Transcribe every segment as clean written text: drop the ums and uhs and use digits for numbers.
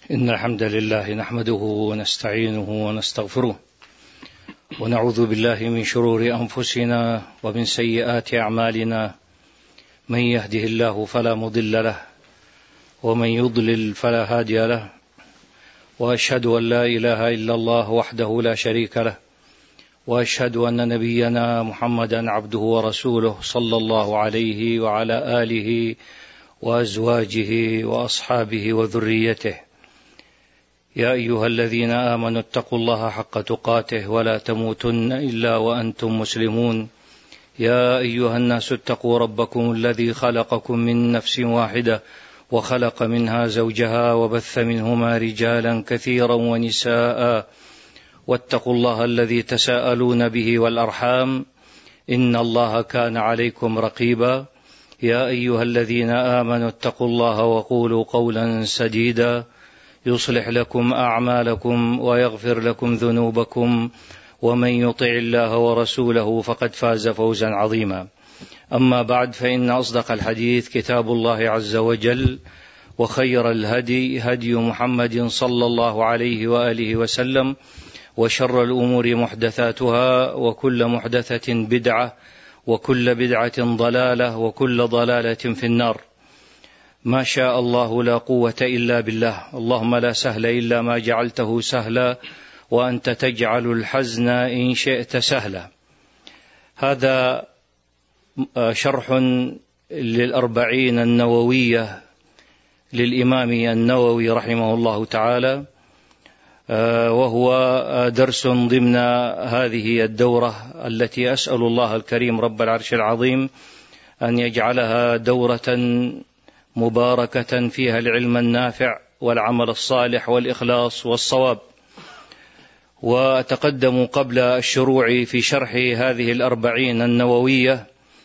إن الحمد لله نحمده ونستعينه ونستغفره ونعوذ بالله من شرور أنفسنا ومن سيئات أعمالنا. من يهده الله فلا مضل له ومن يضلل فلا هادي له، وأشهد أن لا إله إلا الله وحده لا شريك له، وأشهد أن نبينا محمدا عبده ورسوله صلى الله عليه وعلى آله وأزواجه وأصحابه وذريته. يا أيها الذين آمنوا اتقوا الله حق تقاته ولا تموتن إلا وأنتم مسلمون. يا أيها الناس اتقوا ربكم الذي خلقكم من نفس واحدة وخلق منها زوجها وبث منهما رجالا كثيرا ونساء، واتقوا الله الذي تساءلون به والأرحام إن الله كان عليكم رقيبا. يا أيها الذين آمنوا اتقوا الله وقولوا قولا سديدا يصلح لكم أعمالكم ويغفر لكم ذنوبكم، ومن يطع الله ورسوله فقد فاز فوزا عظيما. أما بعد، فإن أصدق الحديث كتاب الله عز وجل، وخير الهدي هدي محمد صلى الله عليه وآله وسلم، وشر الأمور محدثاتها، وكل محدثة بدعة، وكل بدعة ضلالة، وكل ضلالة في النار. ما شاء الله لا قوة إلا بالله. اللهم لا سهل إلا ما جعلته سهلا، وأنت تجعل الحزن إن شئت سهلا. هذا شرح للأربعين النووية للإمام النووي رحمه الله تعالى، وهو درس ضمن هذه الدورة التي أسأل الله الكريم رب العرش العظيم أن يجعلها دورة مباركة فيها العلم النافع والعمل الصالح والإخلاص والصواب. وأتقدم قبل الشروع في شرح هذه الأربعين النووية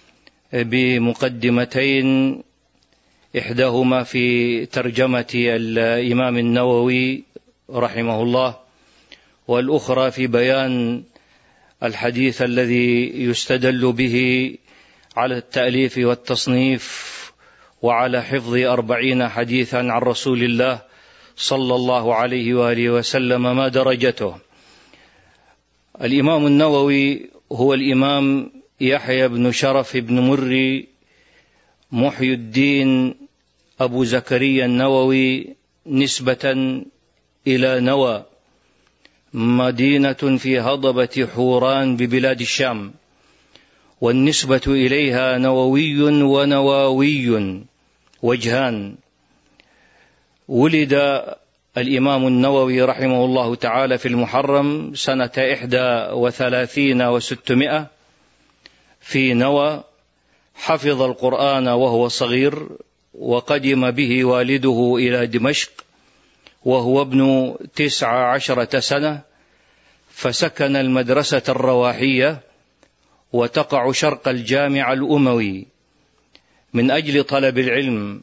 بمقدمتين، إحداهما في ترجمة الإمام النووي رحمه الله، والأخرى في بيان الحديث الذي يستدل به على التأليف والتصنيف وعلى حفظ 40 حديثا عن رسول الله صلى الله عليه وآله وسلم ما درجته. الإمام النووي هو الإمام يحيى بن شرف بن مري محي الدين أبو زكريا النووي، نسبة إلى نوى، مدينة في هضبة حوران ببلاد الشام، والنسبة إليها نووي ونواوي وجهان. ولد الإمام النووي رحمه الله تعالى في المحرم سنة 31 و600 في نوى. حفظ القرآن وهو صغير، وقدم به والده إلى دمشق وهو ابن 19 سنة، فسكن المدرسة الرواحية وتقع شرق الجامع الأموي من أجل طلب العلم،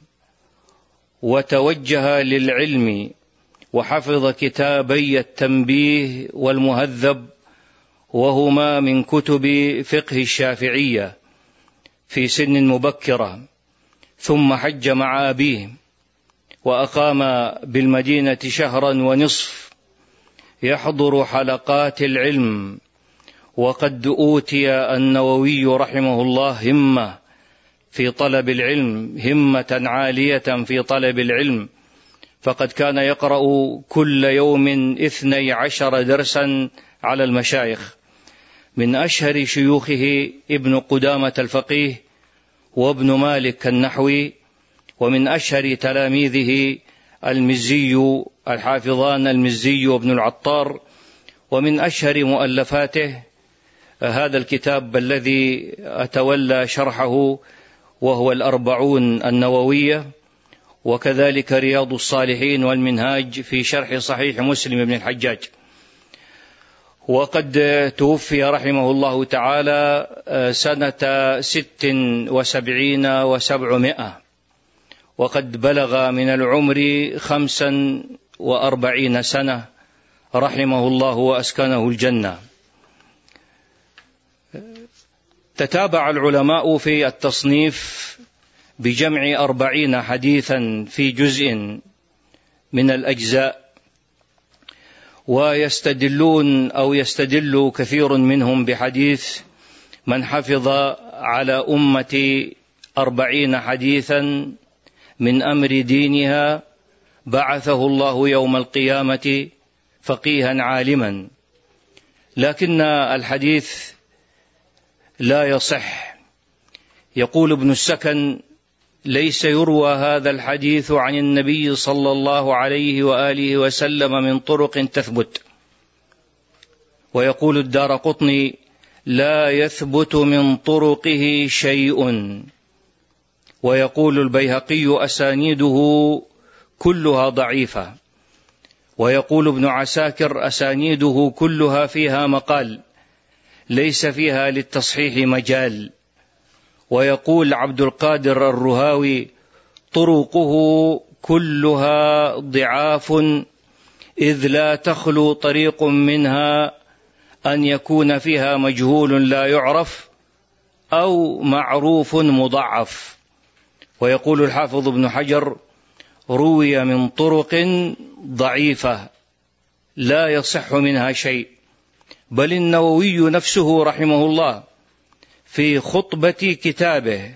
وتوجه للعلم، وحفظ كتابي التنبيه والمهذب، وهما من كتب فقه الشافعية، في سن مبكرة. ثم حج مع أبيه، وأقام بالمدينة شهرا ونصف يحضر حلقات العلم. وقد أوتي النووي رحمه الله همة في طلب العلم، همة عالية في طلب العلم، فقد كان يقرأ كل يوم 12 درسا على المشايخ. من أشهر شيوخه ابن قدامة الفقيه، وابن مالك النحوي، ومن أشهر تلاميذه المزي الحافظان المزي وابن العطار. ومن أشهر مؤلفاته هذا الكتاب الذي أتولى شرحه، وهو الأربعون النووية، وكذلك رياض الصالحين والمنهاج في شرح صحيح مسلم بن الحجاج. وقد توفي رحمه الله تعالى سنة 76 و700، وقد بلغ من العمر 45 سنة رحمه الله وأسكنه الجنة. تتابع العلماء في التصنيف بجمع 40 حديثا في جزء من الأجزاء، ويستدلون أو يستدل كثير منهم بحديث من حفظ على أمتي 40 حديثا من أمر دينها بعثه الله يوم القيامة فقيها عالما. لكن الحديث لا يصح. يقول ابن السكن: ليس يروى هذا الحديث عن النبي صلى الله عليه وآله وسلم من طرق تثبت. ويقول الدارقطني: لا يثبت من طرقه شيء. ويقول البيهقي: أسانيده كلها ضعيفة. ويقول ابن عساكر: أسانيده كلها فيها مقال، ليس فيها للتصحيح مجال. ويقول عبد القادر الرهاوي: طرقه كلها ضعاف، إذ لا تخلو طريق منها أن يكون فيها مجهول لا يعرف أو معروف مضعف. ويقول الحافظ ابن حجر: روي من طرق ضعيفة لا يصح منها شيء. بل النووي نفسه رحمه الله في خطبة كتابه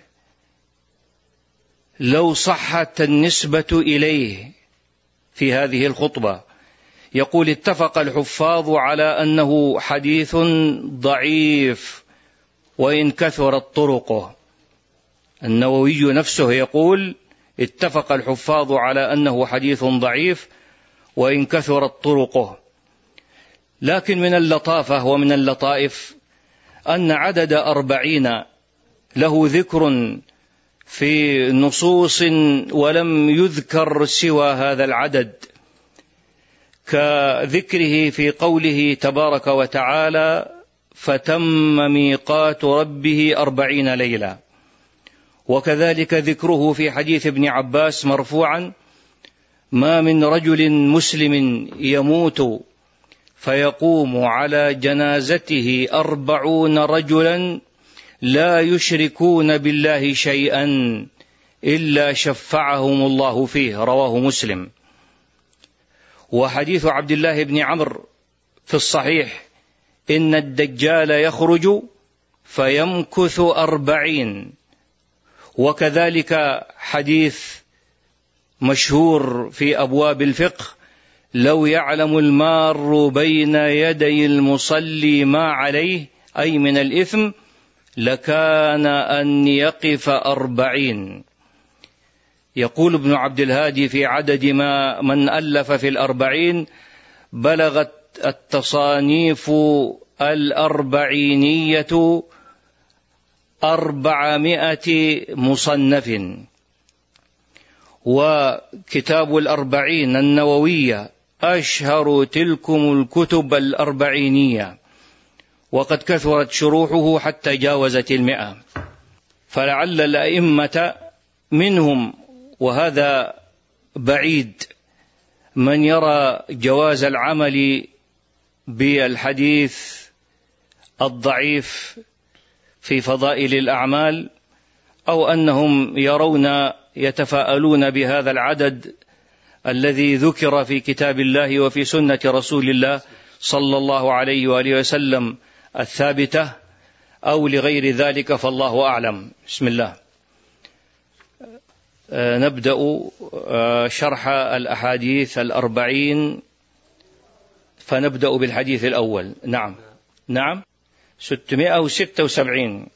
لو صحت النسبة إليه في هذه الخطبة يقول: اتفق الحفاظ على أنه حديث ضعيف وإن كثرت طرقه. النووي نفسه يقول: اتفق الحفاظ على أنه حديث ضعيف وإن كثرت طرقه. لكن من اللطافة ومن اللطائف أن عدد 40 له ذكر في نصوص ولم يذكر سوى هذا العدد، كذكره في قوله تبارك وتعالى: فتم ميقات ربه 40 ليلة. وكذلك ذكره في حديث ابن عباس مرفوعا: ما من رجل مسلم يموت فيقوم على جنازته 40 رجلا لا يشركون بالله شيئا إلا شفعهم الله فيه، رواه مسلم. وحديث عبد الله بن عمرو في الصحيح: إن الدجال يخرج فيمكث 40. وكذلك حديث مشهور في أبواب الفقه: لو يعلم المار بين يدي المصلي ما عليه أي من الإثم لكان أن يقف 40. يقول ابن عبد الهادي في عدد من ألف في 40: بلغت التصانيف 40 400 مصنف. وكتاب 40 النووية أشهر تلكم الكتب 40، وقد كثرت شروحه حتى جاوزت 100. فلعل الأئمة منهم، وهذا بعيد، من يرى جواز العمل بالحديث الضعيف في فضائل الأعمال، أو أنهم يرون يتفاءلون بهذا العدد الذي ذكر في كتاب الله وفي سنة رسول الله صلى الله عليه وآله وسلم الثابتة، أو لغير ذلك، فالله أعلم. بسم الله. نبدأ شرح الأحاديث 40، فنبدأ بالحديث الأول. نعم 676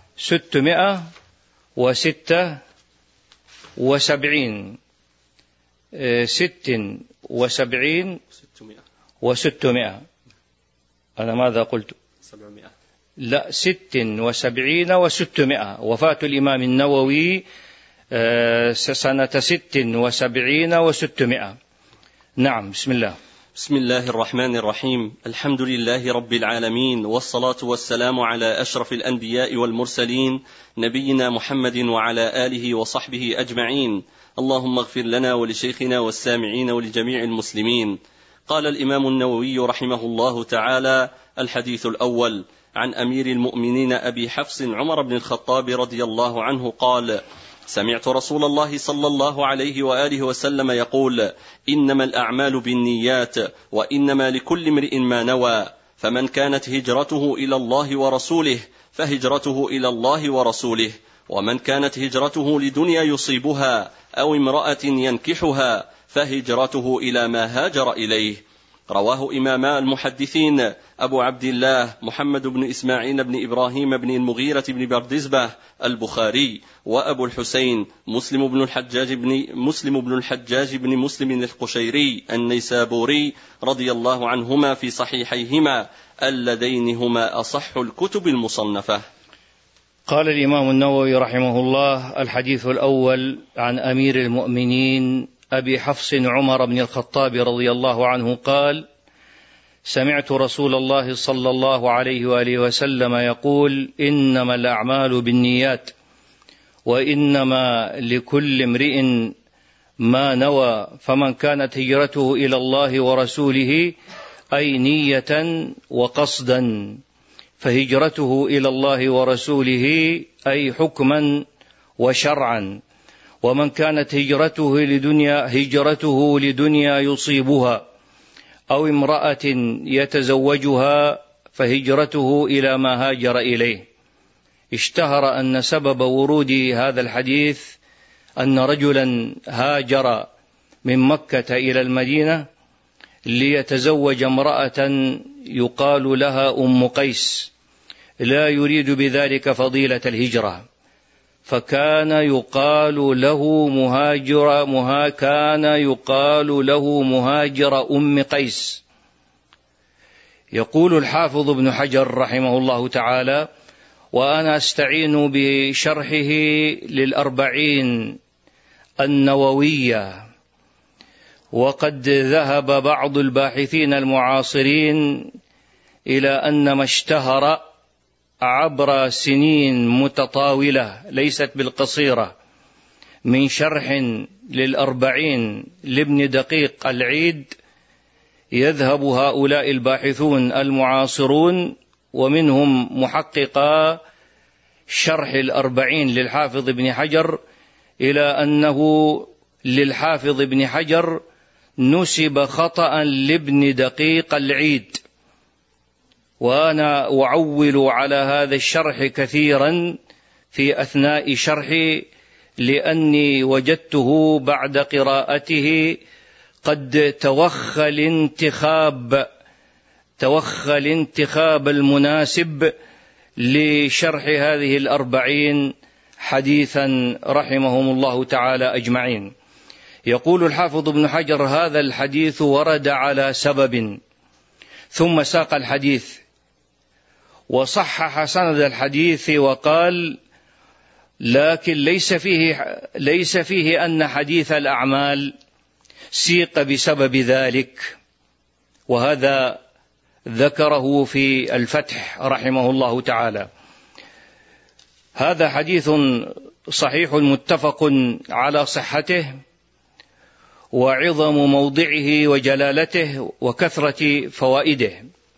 676 76 و600. أنا ماذا قلت؟ 700. لا، 76 و600. وفاة الإمام النووي سنة 76 و600. نعم. بسم الله. بسم الله الرحمن الرحيم. الحمد لله رب العالمين، والصلاة والسلام على أشرف الأنبياء والمرسلين، نبينا محمد وعلى آله وصحبه أجمعين. اللهم اغفر لنا ولشيخنا والسامعين ولجميع المسلمين. قال الإمام النووي رحمه الله تعالى: الحديث الأول، عن أمير المؤمنين أبي حفص عمر بن الخطاب رضي الله عنه قال: سمعت رسول الله صلى الله عليه وآله وسلم يقول: إنما الأعمال بالنيات وإنما لكل امرئ ما نوى، فمن كانت هجرته إلى الله ورسوله فهجرته إلى الله ورسوله، ومن كانت هجرته لدنيا يصيبها أو امرأة ينكحها فهجرته إلى ما هاجر إليه. رواه إماما المحدثين أبو عبد الله محمد بن إسماعيل بن إبراهيم بن المغيرة بن بردزبة البخاري، وأبو الحسين مسلم بن الحجاج بن مسلم القشيري النيسابوري رضي الله عنهما في صحيحيهما اللذين هما أصح الكتب المصنفة. قال الإمام النووي رحمه الله: الحديث الأول عن أمير المؤمنين أبي حفص عمر بن الخطاب رضي الله عنه قال: سمعت رسول الله صلى الله عليه وآله وسلم يقول: إنما الأعمال بالنيات وإنما لكل امرئ ما نوى، فمن كانت هجرته إلى الله ورسوله أي نية وقصدا فهجرته إلى الله ورسوله أي حكما وشرعا، ومن كانت هجرته لدنيا يصيبها أو امرأة يتزوجها فهجرته إلى ما هاجر إليه. اشتهر أن سبب ورود هذا الحديث أن رجلا هاجر من مكة إلى المدينة ليتزوج امرأة يقال لها أم قيس، لا يريد بذلك فضيلة الهجرة، فكان يقال له مهاجر أم قيس. يقول الحافظ ابن حجر رحمه الله تعالى: وأنا أستعين بشرحه للأربعين النووية، وقد ذهب بعض الباحثين المعاصرين إلى أن ما اشتهر عبر سنين متطاولة ليست بالقصيرة من شرح للأربعين لابن دقيق العيد يذهب هؤلاء الباحثون المعاصرون ومنهم محققا شرح الأربعين للحافظ ابن حجر إلى أنه للحافظ ابن حجر نسب خطأ لابن دقيق العيد، وأنا أعول على هذا الشرح كثيرا في أثناء شرحي، لأني وجدته بعد قراءته قد توخى الانتخاب المناسب لشرح هذه الأربعين حديثا رحمهم الله تعالى أجمعين. يقول الحافظ ابن حجر: هذا الحديث ورد على سبب، ثم ساق الحديث وصحح سند الحديث وقال: لكن ليس فيه أن حديث الأعمال سيق بسبب ذلك، وهذا ذكره في الفتح رحمه الله تعالى. هذا حديث صحيح متفق على صحته وعظم موضعه وجلالته وكثرة فوائده.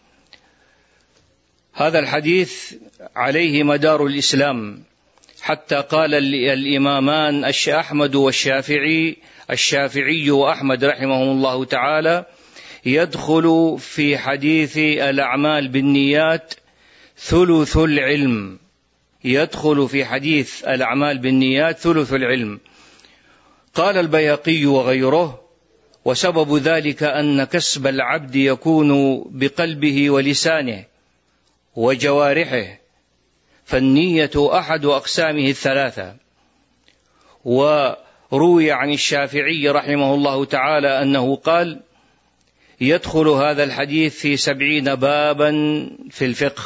هذا الحديث عليه مدار الإسلام، حتى قال الإمامان أحمد والشافعي، الشافعي وأحمد رحمهم الله تعالى: يدخل في حديث الأعمال بالنيات ثلث العلم. يدخل في حديث الأعمال بالنيات ثلث العلم. قال البيهقي وغيره: وسبب ذلك أن كسب العبد يكون بقلبه ولسانه وجوارحه، فالنية أحد أقسامه الثلاثة. وروي عن الشافعي رحمه الله تعالى أنه قال: يدخل هذا الحديث في 70 بابا في الفقه.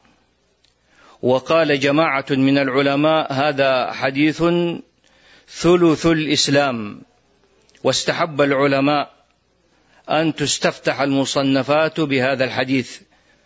وقال جماعة من العلماء: هذا حديث ثلث الإسلام. واستحب العلماء أن تستفتح المصنفات بهذا الحديث،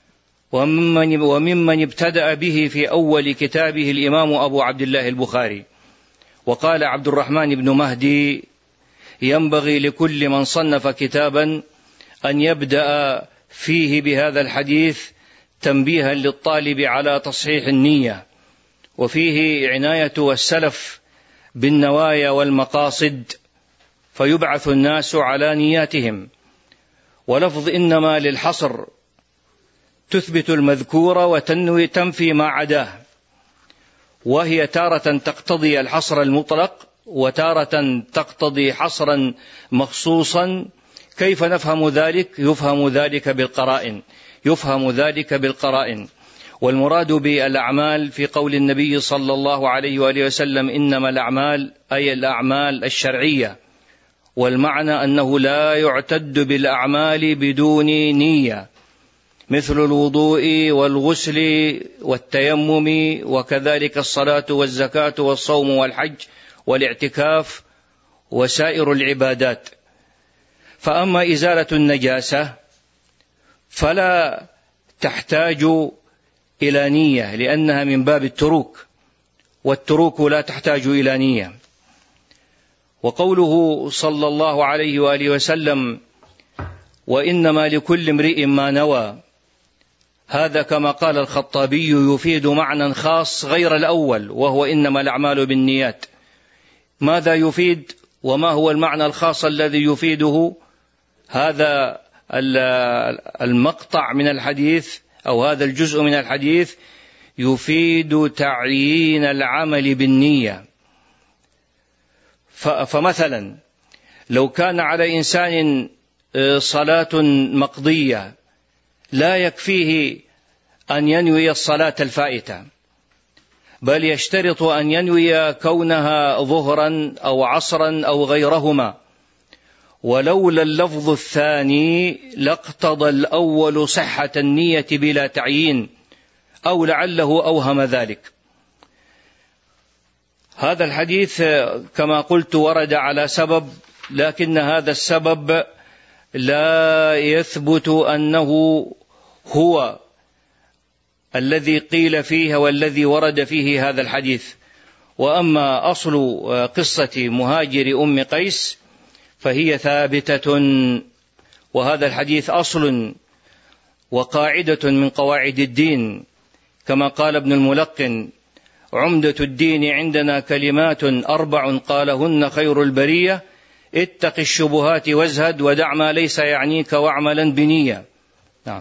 وممن ابتدأ به في أول كتابه الإمام أبو عبد الله البخاري. وقال عبد الرحمن بن مهدي: ينبغي لكل من صنف كتابا أن يبدأ فيه بهذا الحديث تنبيها للطالب على تصحيح النية، وفيه عناية السلف بالنوايا والمقاصد فيبعث الناس على نياتهم. ولفظ إنما للحصر تثبت المذكور وتنفي ما عداه، وهي تارة تقتضي الحصر المطلق وتارة تقتضي حصرا مخصوصا. كيف نفهم ذلك؟ يفهم ذلك بالقرائن. والمراد بالأعمال في قول النبي صلى الله عليه وآله وسلم إنما الأعمال أي الأعمال الشرعية، والمعنى أنه لا يعتد بالأعمال بدون نية، مثل الوضوء والغسل والتيمم، وكذلك الصلاة والزكاة والصوم والحج والاعتكاف وسائر العبادات. فأما إزالة النجاسة فلا تحتاج إلى نية لأنها من باب التروك، والتروك لا تحتاج إلى نية. وقوله صلى الله عليه وآله وسلم وإنما لكل امرئ ما نوى، هذا كما قال الخطابي يفيد معنى خاص غير الأول، وهو إنما الأعمال بالنيات. ماذا يفيد وما هو المعنى الخاص الذي يفيده؟ هذا المقطع من الحديث أو هذا الجزء من الحديث يفيد تعيين العمل بالنية. فمثلا لو كان على إنسان صلاة مقضية لا يكفيه أن ينوي الصلاة الفائتة، بل يشترط أن ينوي كونها ظهرا أو عصرا أو غيرهما، ولولا اللفظ الثاني لاقتضى الأول صحة النية بلا تعيين، أو لعله أوهم ذلك. هذا الحديث كما قلت ورد على سبب، لكن هذا السبب لا يثبت أنه هو الذي قيل فيه والذي ورد فيه هذا الحديث. وأما أصل قصة مهاجر أم قيس فهي ثابتة، وهذا الحديث أصل وقاعدة من قواعد الدين، كما قال ابن الملقن عمدة الدين عندنا كلمات 4 قالهن خير البرية: اتق الشبهات وازهد ودع ما ليس يعنيك واعملا بنية. نعم.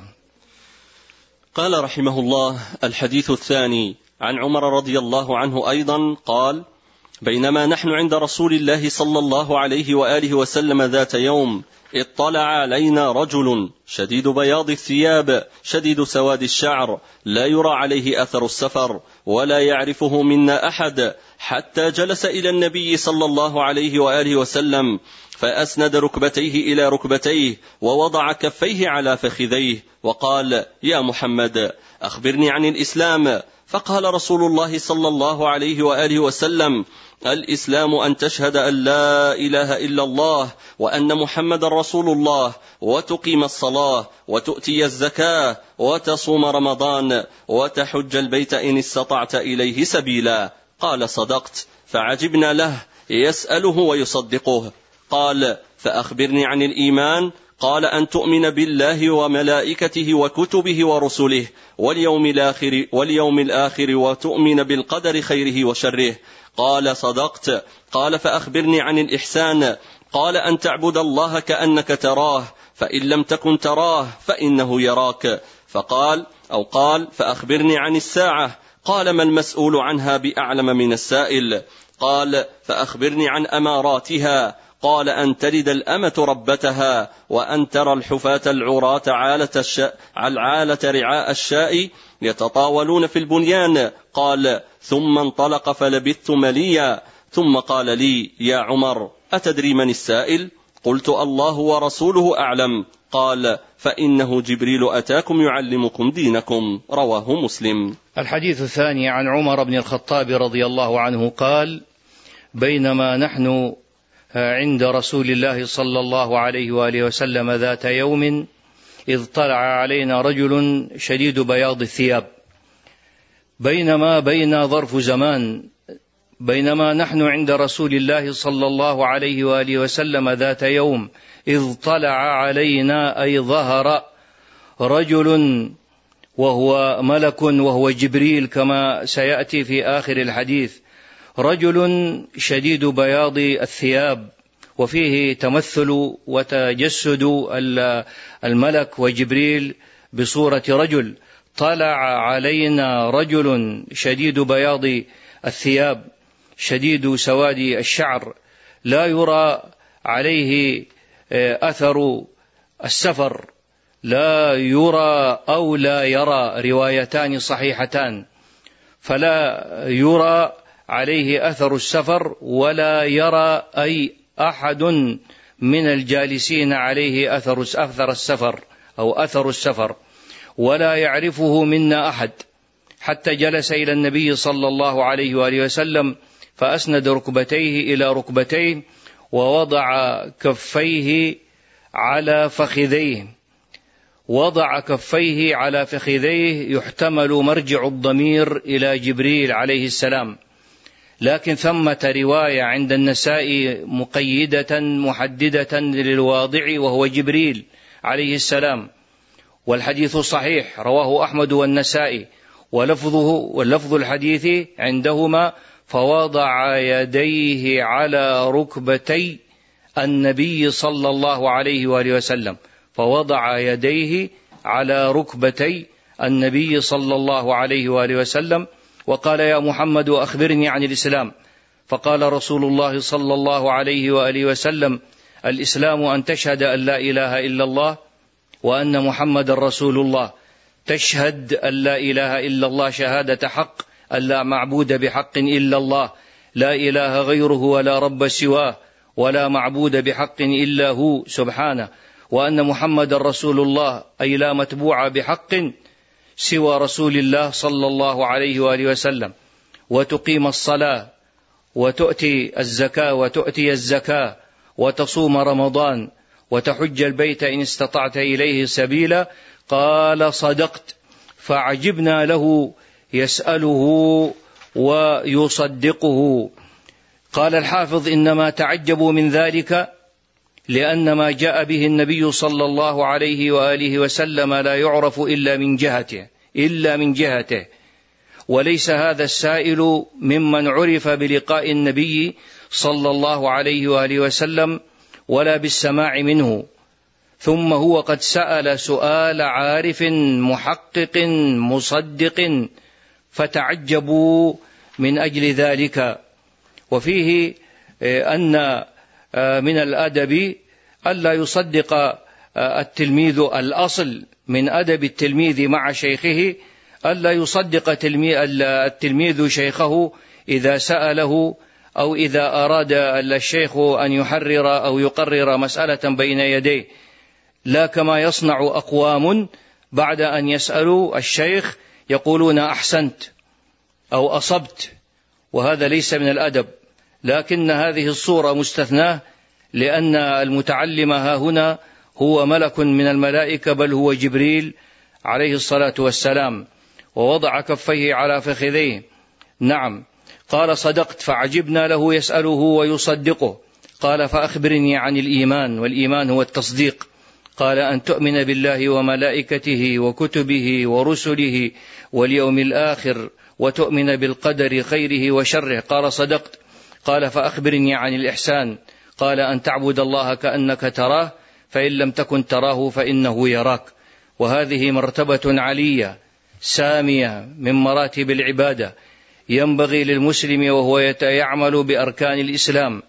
قال رحمه الله: الحديث الثاني عن عمر رضي الله عنه أيضا قال: بينما نحن عند رسول الله صلى الله عليه وآله وسلم ذات يوم اطلع علينا رجل شديد بياض الثياب شديد سواد الشعر لا يرى عليه أثر السفر ولا يعرفه منا أحد، حتى جلس إلى النبي صلى الله عليه وآله وسلم فأسند ركبتيه إلى ركبتيه ووضع كفيه على فخذيه وقال: يا محمد أخبرني عن الإسلام. فقال رسول الله صلى الله عليه وآله وسلم: الإسلام أن تشهد أن لا إله إلا الله وأن محمد رسول الله، وتقيم الصلاة وتؤتي الزكاة وتصوم رمضان وتحج البيت إن استطعت إليه سبيلا. قال: صدقت. فعجبنا له يسأله ويصدقه. قال: فأخبرني عن الإيمان. قال: أن تؤمن بالله وملائكته وكتبه ورسله واليوم الآخر وتؤمن بالقدر خيره وشره. قال: صدقت. قال: فأخبرني عن الإحسان. قال: أن تعبد الله كأنك تراه، فإن لم تكن تراه فإنه يراك. قال: فأخبرني عن الساعة. قال: ما المسؤول عنها بأعلم من السائل. قال: فأخبرني عن أماراتها. قال: أن تلد الأمة ربتها، وأن ترى الحفاة العراة عالة رعاء الشاء يتطاولون في البنيان. قال: ثم انطلق فلبثت مليا، ثم قال لي: يا عمر أتدري من السائل؟ قلت: الله ورسوله أعلم. قال: فإنه جبريل أتاكم يعلمكم دينكم. رواه مسلم. الحديث الثاني عن عمر بن الخطاب رضي الله عنه قال: بينما نحن عند رسول الله صلى الله عليه وآله وسلم ذات يوم إذ طلع علينا رجل شديد بياض الثياب. بينما بين ظرف زمان، بينما نحن عند رسول الله صلى الله عليه وآله وسلم ذات يوم إذ طلع علينا أي ظهر رجل وهو ملك وهو جبريل كما سيأتي في آخر الحديث، رجل شديد بياض الثياب، وفيه تمثل وتجسد الملك وجبريل بصورة رجل. طلع علينا رجل شديد بياض الثياب شديد سواد الشعر، لا يرى عليه أثر السفر، لا يرى أو لا يرى، روايتان صحيحتان، فلا يرى عليه أثر السفر ولا يرى أي أحد من الجالسين عليه أثر السفر أو أثر السفر، ولا يعرفه منا أحد، حتى جلس إلى النبي صلى الله عليه وآله وسلم فأسند ركبتيه إلى ركبتيه ووضع كفيه على فخذيه، وضع كفيه على فخذيه، يحتمل مرجع الضمير إلى جبريل عليه السلام، لكن ثمة رواية عند النسائي مقيدة محددة للواضع وهو جبريل عليه السلام، والحديث صحيح رواه أحمد والنسائي، واللفظ الحديث عندهما فوضع يديه على ركبتي النبي صلى الله عليه وآله وسلم، فوضع يديه على ركبتي النبي صلى الله عليه وآله وسلم، وقال: يا محمد أخبرني عن الإسلام. فقال رسول الله صلى الله عليه وآله وسلم: الإسلام أن تشهد أن لا إله إلا الله وأن محمد رسول الله. تشهد أن لا إله إلا الله شهادة حق، أن لا معبود بحق إلا الله، لا إله غيره ولا رب سواه، ولا معبود بحق إلا هو سبحانه، وأن محمد رسول الله، أي لا متبوع بحق سوى رسول الله صلى الله عليه وآله وسلم، وتقيم الصلاة وتؤتي الزكاة وتصوم رمضان وتحج البيت إن استطعت إليه سبيلا. قال: صدقت. فعجبنا له يسأله ويصدقه. قال الحافظ: إنما تعجبوا من ذلك لأن ما جاء به النبي صلى الله عليه وآله وسلم لا يعرف إلا من جهته، وليس هذا السائل ممن عرف بلقاء النبي صلى الله عليه وآله وسلم ولا بالسماع منه، ثم هو قد سأل سؤال عارف محقق مصدق، فتعجبوا من أجل ذلك. وفيه أن من الأدب ألا يصدق التلميذ، الأصل من أدب التلميذ مع شيخه ألا يصدق التلميذ شيخه إذا سأله، أو إذا أراد الشيخ أن يحرر أو يقرر مسألة بين يديه، لا كما يصنع أقوام بعد أن يسألوا الشيخ يقولون: أحسنت أو أصبت، وهذا ليس من الأدب. لكن هذه الصورة مستثناة، لأن المتعلم هنا هو ملك من الملائكة، بل هو جبريل عليه الصلاة والسلام، ووضع كفيه على فخذيه. نعم. قال: صدقت. فعجبنا له يسأله ويصدقه. قال: فأخبرني عن الإيمان. والإيمان هو التصديق. قال: أن تؤمن بالله وملائكته وكتبه ورسله واليوم الآخر، وتؤمن بالقدر خيره وشره. قال: صدقت. قال: فأخبرني عن الإحسان. قال: أن تعبد الله كأنك تراه، فإن لم تكن تراه فإنه يراك. وهذه مرتبة علية سامية من مراتب العبادة، ينبغي للمسلم وهو يعمل بأركان الإسلام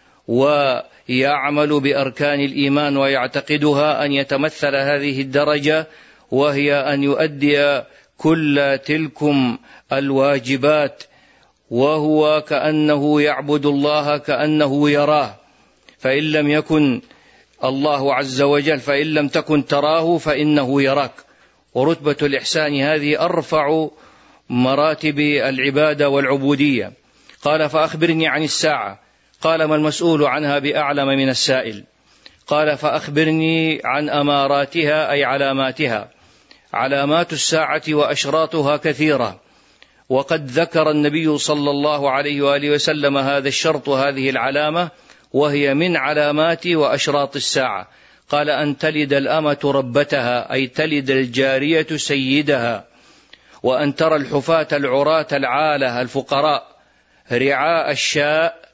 ويعمل بأركان الإيمان ويعتقدها أن يتمثل هذه الدرجة، وهي أن يؤدي كل تلكم الواجبات وهو كأنه يعبد الله كأنه يراه، فإن لم يكن الله عز وجل، فإن لم تكن تراه فإنه يراك. ورتبة الإحسان هذه أرفع مراتب العبادة والعبودية. قال: فأخبرني عن الساعة. قال: ما المسؤول عنها بأعلم من السائل. قال: فأخبرني عن أماراتها، أي علاماتها. علامات الساعة وأشراطها كثيرة، وقد ذكر النبي صلى الله عليه وآله وسلم هذا الشرط، هذه العلامة، وهي من علامات وأشراط الساعة. قال: أن تلد الأمة ربتها، أي تلد الجارية سيدها، وأن ترى الحفاة العراة العالة الفقراء رعاء الشاء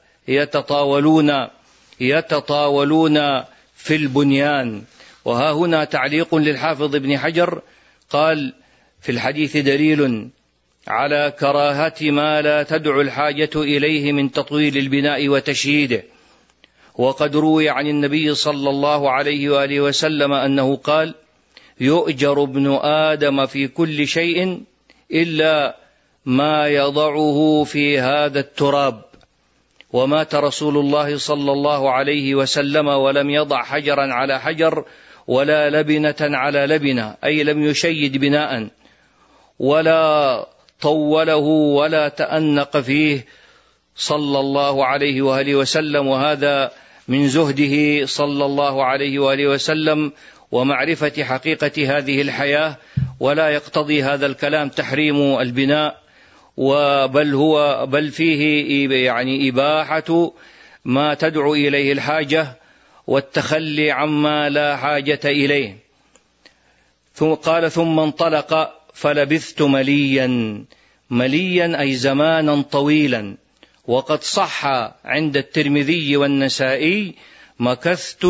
يتطاولون في البنيان. وها هنا تعليق للحافظ ابن حجر، قال: في الحديث دليل على كراهة ما لا تدعو الحاجة إليه من تطويل البناء وتشييده. وقد روي عن النبي صلى الله عليه وآله وسلم أنه قال: يؤجر ابن آدم في كل شيء إلا ما يضعه في هذا التراب. ومات رسول الله صلى الله عليه وسلم ولم يضع حجرا على حجر ولا لبنة على لبنة، أي لم يشيد بناء ولا طوله ولا تأنق فيه صلى الله عليه وآله وسلم. وهذا من زهده صلى الله عليه وآله وسلم ومعرفة حقيقة هذه الحياة. ولا يقتضي هذا الكلام تحريم البناء، بل فيه يعني إباحة ما تدعو إليه الحاجة والتخلي عما لا حاجة إليه. ثم قال: ثم انطلق فلبثت مليا أي زمانا طويلا. وقد صح عند الترمذي والنسائي: مكثت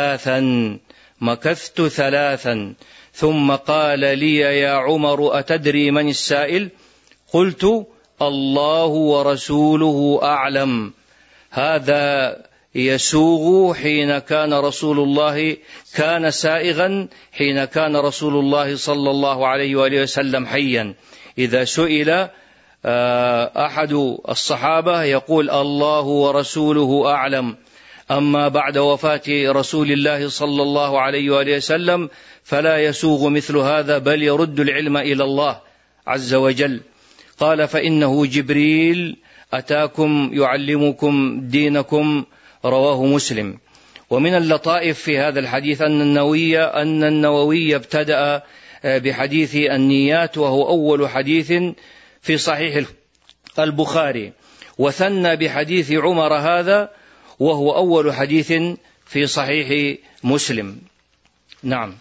ثلاثا ثم قال لي: يا عمر أتدري من السائل؟ قلت: الله ورسوله أعلم. هذا يسوغ حين كان رسول الله كان سائغا حين كان رسول الله صلى الله عليه وآله وسلم حيا. إذا سئل أحد الصحابة يقول: الله ورسوله أعلم. أما بعد وفاة رسول الله صلى الله عليه وآله وسلم فلا يسوغ مثل هذا، بل يرد العلم إلى الله عز وجل. قال: فإنه جبريل أتاكم يعلمكم دينكم. رواه مسلم. ومن اللطائف في هذا الحديث أن النووي ابتدأ بحديث النيات، وهو أول حديث في صحيح البخاري، وثنى بحديث عمر هذا وهو أول حديث في صحيح مسلم. نعم.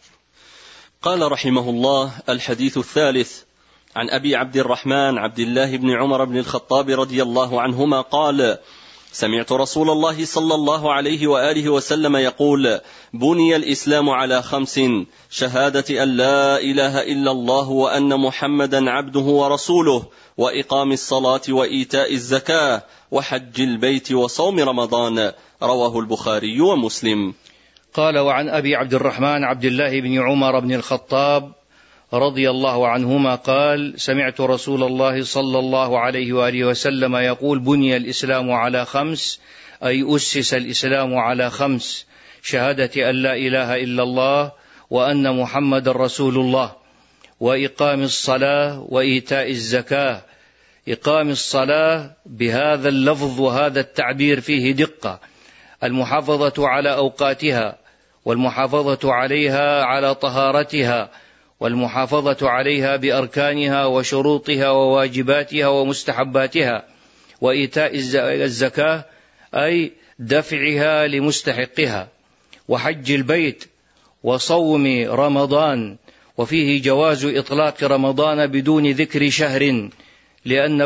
قال رحمه الله: الحديث الثالث عن أبي عبد الرحمن عبد الله بن عمر بن الخطاب رضي الله عنهما قال: سمعت رسول الله صلى الله عليه وآله وسلم يقول: بني الإسلام على 5: شهادة أن لا إله إلا الله وأن محمدا عبده ورسوله، وإقام الصلاة وإيتاء الزكاة، وحج البيت وصوم رمضان. رواه البخاري ومسلم. قال: وعن أبي عبد الرحمن عبد الله بن عمر بن الخطاب رضي الله عنهما قال: سمعت رسول الله صلى الله عليه وآله وسلم يقول: بني الإسلام على 5، أي أسس الإسلام على 5: شهادة أن لا إله إلا الله وأن محمد رسول الله، وإقام الصلاة وإيتاء الزكاة. إقام الصلاة بهذا اللفظ وهذا التعبير فيه دقة، المحافظة على أوقاتها، والمحافظة عليها على طهارتها، والمحافظة عليها بأركانها وشروطها وواجباتها ومستحباتها. وإيتاء الزكاة أي دفعها لمستحقها. وحج البيت وصوم رمضان. وفيه جواز إطلاق رمضان بدون ذكر شهر، لأن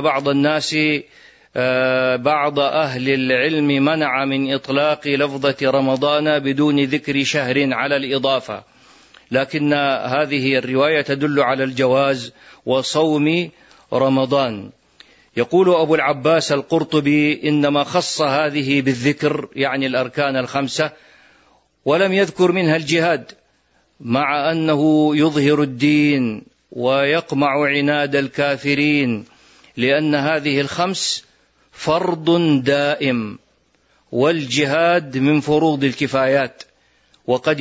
بعض أهل العلم منع من إطلاق لفظة رمضان بدون ذكر شهر على الإضافة، لكن هذه الرواية تدل على الجواز وصوم رمضان. يقول أبو العباس القرطبي: إنما خص هذه بالذكر، يعني الأركان 5، ولم يذكر منها الجهاد، مع أنه يظهر الدين ويقمع عناد الكافرين، لأن هذه 5 فرض دائم، والجهاد من فروض الكفايات، وقد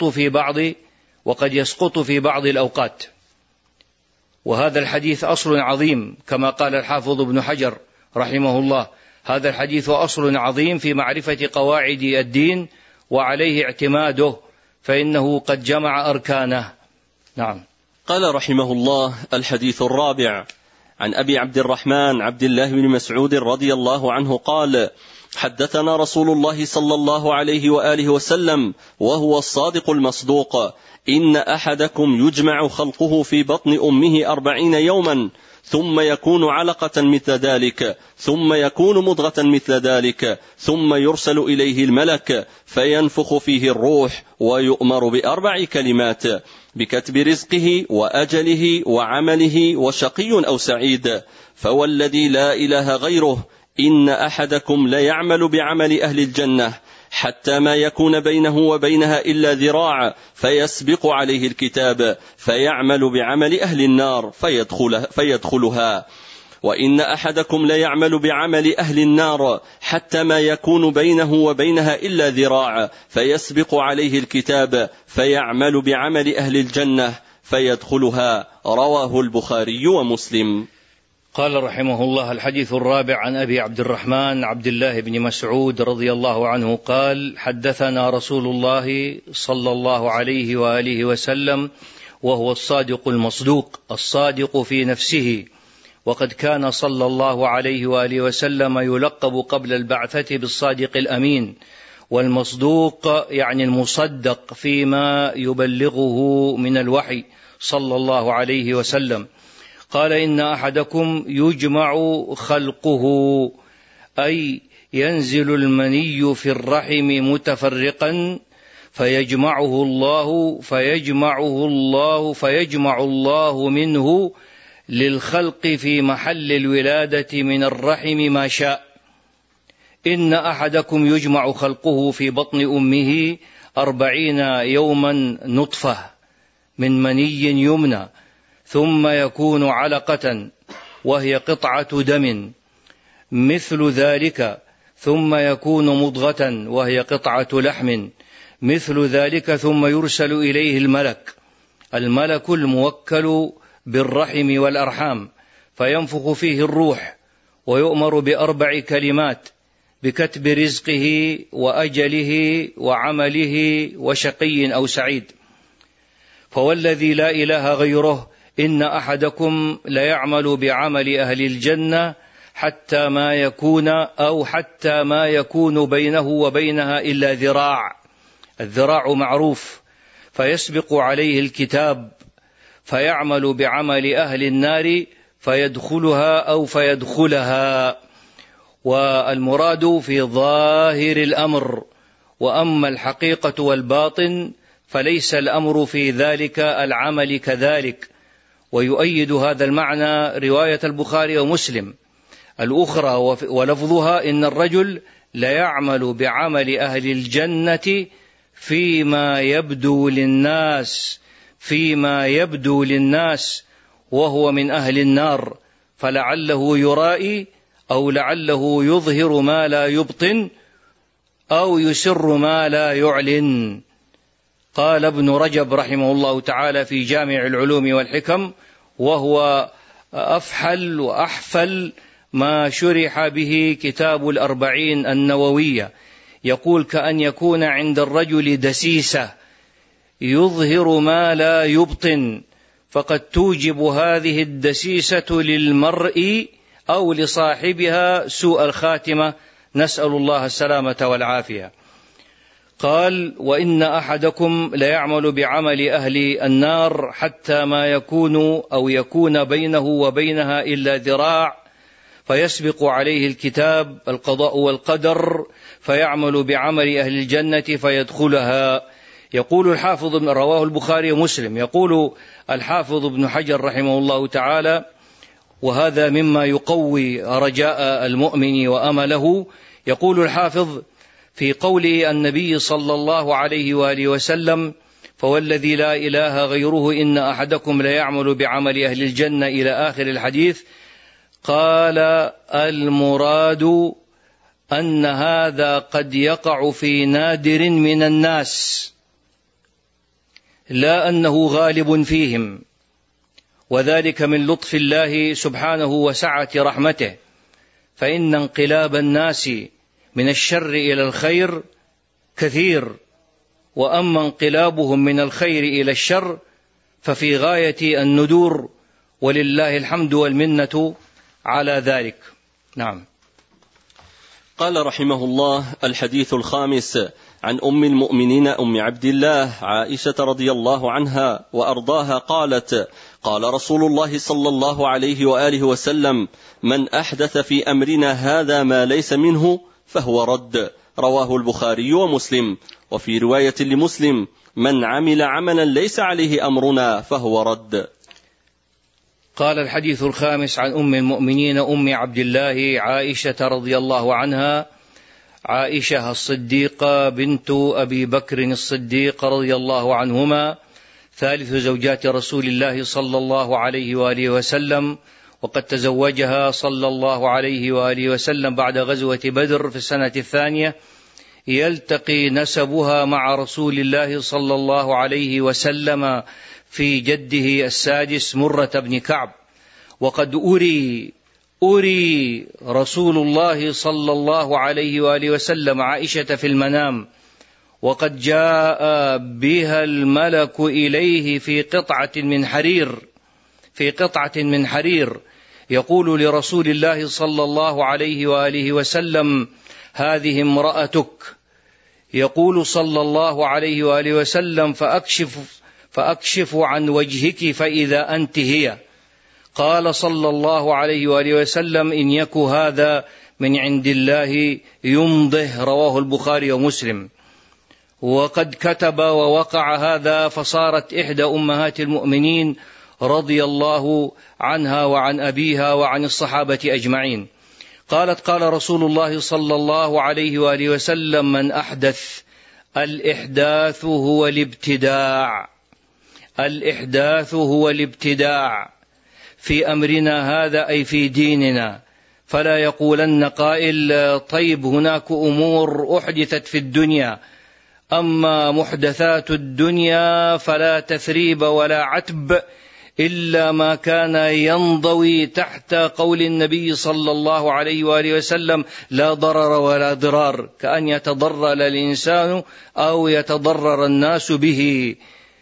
يسقط في بعض الأوقات. وهذا الحديث أصل عظيم، كما قال الحافظ ابن حجر رحمه الله: هذا الحديث أصل عظيم في معرفة قواعد الدين وعليه اعتماده، فإنه قد جمع أركانه. نعم. قال رحمه الله: الحديث الرابع عن أبي عبد الرحمن عبد الله بن مسعود رضي الله عنه قال: حدثنا رسول الله صلى الله عليه وآله وسلم وهو الصادق المصدوق: إن أحدكم يجمع خلقه في بطن أمه 40 يوما ثم يكون علقة مثل ذلك ثم يكون مضغة مثل ذلك ثم يرسل إليه الملك فينفخ فيه الروح ويؤمر ب4 كلمات: بكتب رزقه وأجله وعمله وشقي أو سعيد. فوالذي لا إله غيره إن أحدكم ليعمل بعمل أهل الجنة حتى ما يكون بينه وبينها إلا ذراع فيسبق عليه الكتاب فيعمل بعمل أهل النار فيدخلها. وإن أحدكم ليعمل بعمل أهل النار حتى ما يكون بينه وبينها إلا ذراع فيسبق عليه الكتاب فيعمل بعمل أهل الجنة فيدخلها. رواه البخاري ومسلم. قال رحمه الله: الحديث الرابع عن أبي عبد الرحمن عبد الله بن مسعود رضي الله عنه قال: حدثنا رسول الله صلى الله عليه وآله وسلم وهو الصادق المصدوق الصادق في نفسه، وقد كان صلى الله عليه وآله وسلم يلقب قبل البعثة بالصادق الأمين، والمصدوق يعني المصدق فيما يبلغه من الوحي صلى الله عليه وسلم. قال: إن أحدكم يجمع خلقه، أي ينزل المني في الرحم متفرقا فيجمع الله منه للخلق في محل الولادة من الرحم ما شاء. إن أحدكم يجمع خلقه في بطن أمه 40 يوما نطفة من مني يمنى، ثم يكون علقة وهي قطعة دم مثل ذلك، ثم يكون مضغة وهي قطعة لحم مثل ذلك، ثم يرسل إليه الملك الموكل بالرحم والأرحام فينفخ فيه الروح ويؤمر ب4 كلمات: بكتب رزقه وأجله وعمله وشقي أو سعيد. فوالذي لا إله غيره إن أحدكم ليعمل بعمل أهل الجنة حتى ما يكون بينه وبينها إلا ذراع، الذراع معروف، فيسبق عليه الكتاب فيعمل بعمل أهل النار فيدخلها. والمراد في ظاهر الأمر، وأما الحقيقة والباطن فليس الأمر في ذلك العمل كذلك. ويؤيد هذا المعنى رواية البخاري ومسلم الأخرى ولفظها: إن الرجل ليعمل بعمل أهل الجنة فيما يبدو للناس وهو من أهل النار، فلعله يرائي أو لعله يظهر ما لا يبطن أو يسر ما لا يعلن. قال ابن رجب رحمه الله تعالى في جامع العلوم والحكم: وهو أفحل وأحفل ما شرح به كتاب 40 النووية. يقول: كأن يكون عند الرجل دسيسة يظهر ما لا يبطن، فقد توجب هذه الدسيسة للمرء أو لصاحبها سوء الخاتمة، نسأل الله السلامة والعافية. قال: وإن أحدكم ليعمل بعمل أهل النار حتى ما يكون بينه وبينها إلا ذراع فيسبق عليه الكتاب القضاء والقدر فيعمل بعمل أهل الجنة فيدخلها. يقول الحافظ رواه البخاري ومسلم. يقول الحافظ ابن حجر رحمه الله تعالى: وهذا مما يقوي رجاء المؤمن وأمله. يقول الحافظ في قول النبي صلى الله عليه وآله وسلم: فوالذي لا إله غيره إن أحدكم ليعمل بعمل أهل الجنة إلى آخر الحديث، قال: المراد أن هذا قد يقع في نادر من الناس، لا أنه غالب فيهم، وذلك من لطف الله سبحانه وسعة رحمته، فإن انقلاب الناس من الشر إلى الخير كثير، وأما انقلابهم من الخير إلى الشر ففي غاية الندور، ولله الحمد والمنة على ذلك. نعم. قال رحمه الله: الحديث الخامس، عن أم المؤمنين أم عبد الله عائشة رضي الله عنها وأرضاها قالت: قال رسول الله صلى الله عليه وآله وسلم: من أحدث في أمرنا هذا ما ليس منه فهو رد. رواه البخاري ومسلم. وفي رواية لمسلم: من عمل عملا ليس عليه أمرنا فهو رد. قال الحديث الخامس، عن أم المؤمنين أم عبد الله عائشة رضي الله عنها، عائشة الصديقة بنت أبي بكر الصديق رضي الله عنهما، ثالث زوجات رسول الله صلى الله عليه وآله وسلم، وقد تزوجها صلى الله عليه وآله وسلم بعد غزوة بدر في السنة الثانية، يلتقي نسبها مع رسول الله صلى الله عليه وسلم في جده السادس مرة بن كعب. وقد أري رسول الله صلى الله عليه وآله وسلم عائشة في المنام، وقد جاء بها الملك إليه في قطعة من حرير يقول لرسول الله صلى الله عليه وآله وسلم: هذه امرأتك. يقول صلى الله عليه وآله وسلم: فأكشف عن وجهك فإذا أنت هي. قال صلى الله عليه وآله وسلم: إن يك هذا من عند الله يمضه. رواه البخاري ومسلم. وقد كتب ووقع هذا، فصارت إحدى أمهات المؤمنين رضي الله عنها وعن أبيها وعن الصحابة أجمعين. قالت: قال رسول الله صلى الله عليه وآله وسلم: من أحدث. الإحداث هو الابتداع في أمرنا هذا، أي في ديننا. فلا يقولن قائل: طيب هناك أمور أحدثت في الدنيا، أما محدثات الدنيا فلا تثريب ولا عتب إلا ما كان ينضوي تحت قول النبي صلى الله عليه وآله وسلم: لا ضرر ولا ضرار، كأن يتضرر الإنسان أو يتضرر الناس به.